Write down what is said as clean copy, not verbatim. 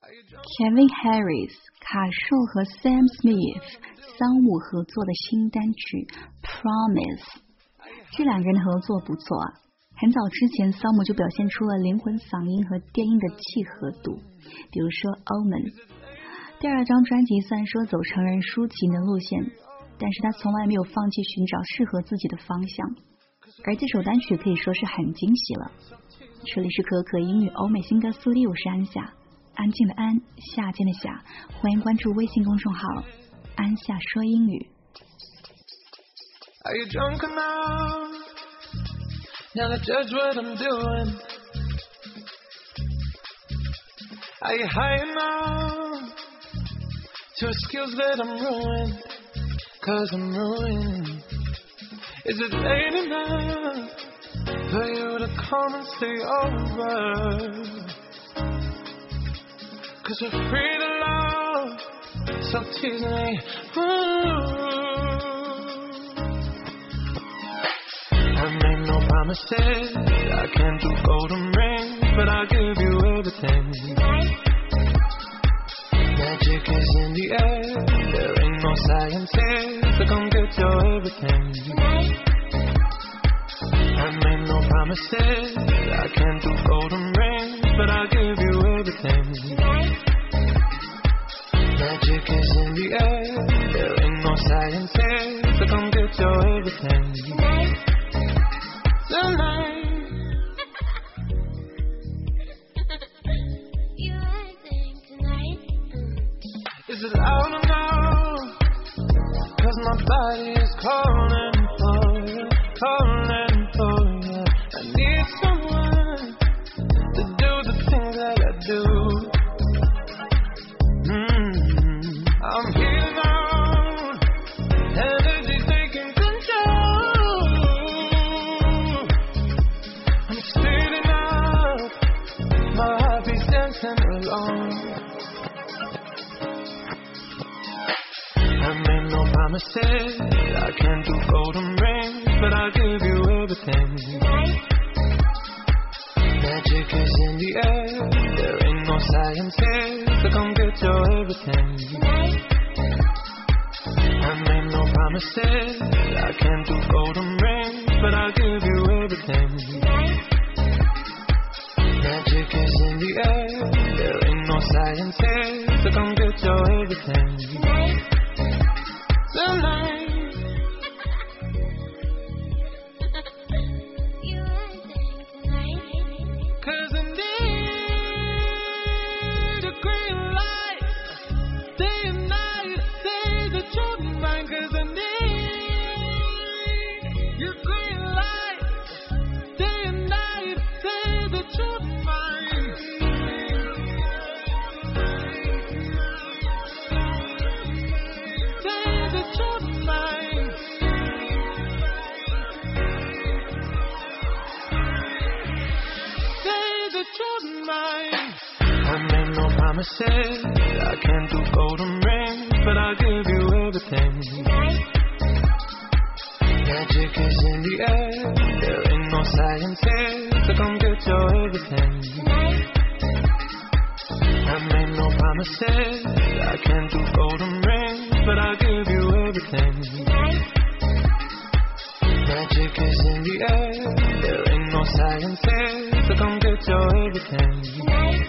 Kevin Harris 卡兽和 Sam Smith 桑姆合作的新单曲 Promise， 这两个人的合作不错啊。很早之前桑姆就表现出了灵魂嗓音和电音的契合度，比如说 Omen。 第二张专辑虽然说走成人抒情的路线，但是他从来没有放弃寻找适合自己的方向，而这首单曲可以说是很惊喜了。这里是可可英语欧美新歌速递，我是安夏，安静的安，夏天的夏，欢迎关注微信公众号安夏说英语。 Are you drunk enough now to judge what I'm doing? Are you high enough to excuse that I'm ruined? 'Cause I'm ruined. Is it late enough for you to come and stay over? 'Cause we're free to love, so tease me. I made no promises, I can't do golden rings, but I'll give you everything. Magic is in the air, there ain't no science here, so come get your everything. I made no promises, I can't do golden rings, but I'll give you everything. Magic is in the air, there ain't no science here, so come get your everything. Tonight. You acting tonight? Is it loud enough? 'Cause my body is calling for you, calling for you. I need someone to do the things that I do. I'm here now, energy taking control. I'm speeding up, my heart beats dancing alone. I made no promises, I can't do golden rings, but I'll give you everything. Magic is in the air, there ain't no science here, so come get your everything. I made no promises, I can't do golden rings, but I'll give you everything. Magic is in the air, there ain't no science here, so come get your everything. Tonight. You acting tonight? 'Cause I need a green light, day and night, say the truth of mine. 'Cause I need your green light, day and night, say the truth of mine. Say the truth of mine. Say the truth of mine. I made no promises, I can't do golden rings, but I'll give you everything. Magic is in the air, there ain't no science here, so come get your everything. I made no promises, I can't do golden rings, but I'll give you everything. Magic is in the air, there ain't no science here, so come get your everything.